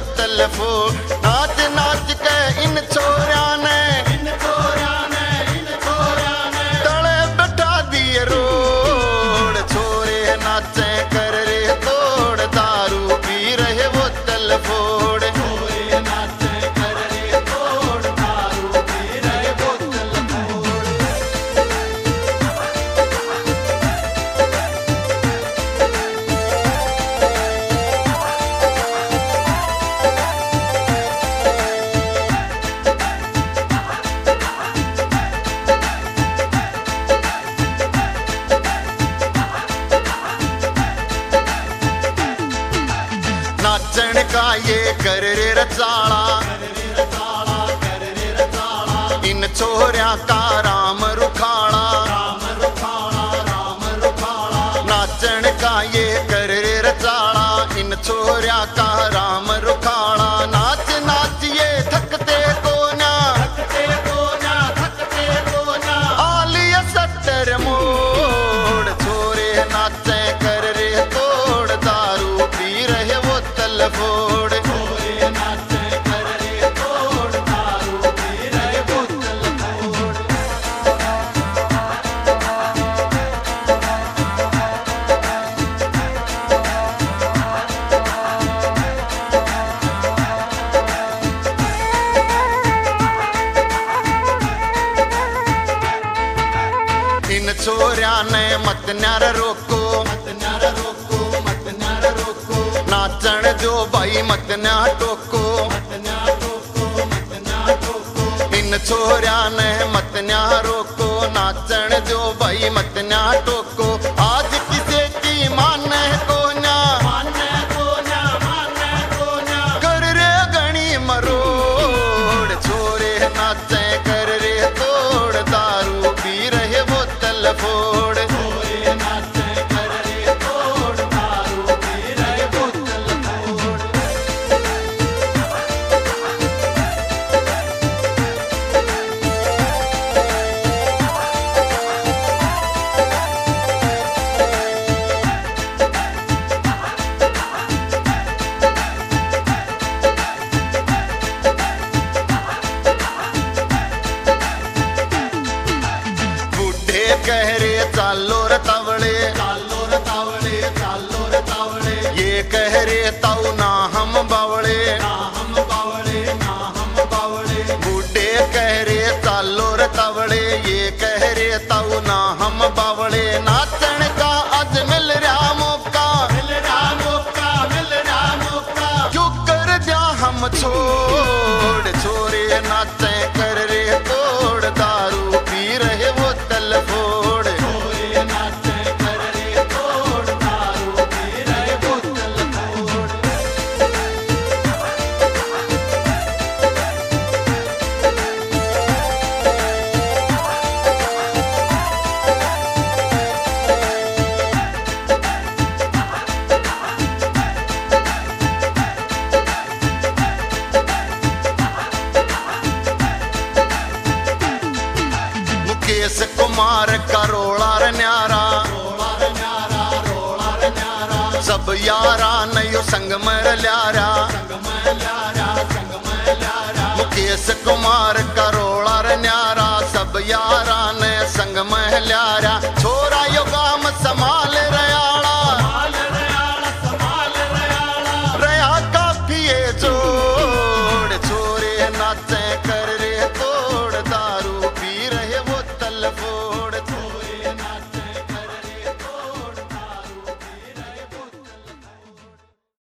बोतल फोड़। नाच नाच के इन छोरिया ने तले बैठा दिए रोड। छोरे नाचे कर रे तोड़, दारू पी रहे बोतल फोड़। नाचन का ये कर रे रचाला, इन छोरिया का राम रुखाड़ा। नाचन का ये कर रे रचाला, इन छोरिया का राम रुखाड़ा। नाच नाच ये थकते को ना, आलिया 70 मोड़। छोरे नाचे कर रे तोड़, दारू पी रहे बोतल फोड़। इन छोरिया ने मत न्यारा रोको, नाचन जो भाई मत न्या टोको। इन छोरिया ने मत न्या रोको, नाचन जो भाई मत न्या टोको। आज किसे की माने को ना, कर रे गणी मरोड़। छोरे नाचे कर रे तोड़, दारू पी रहे बोतल फोड़। कह रे चालो रे तावड़े, ये कह रे ताऊ ना हम बावड़े। बूढ़े कह रे चालो रे तावड़े, ये कह रे ताऊ ना हम बावड़े। नाचन का आज मिल रहा मौका, क्यों कर दिया हम छोड़। छोरे नाचे कर रे तोड़, दारू पी रहे बोतल फोड़। मुकेश कुमार का रोला रे न्यारा, सब यारा नयो संग मर ल्यारा। मुकेश कुमार का रोला रे न्यारा, सब यारा ने संग मह ल्यारा। छोरा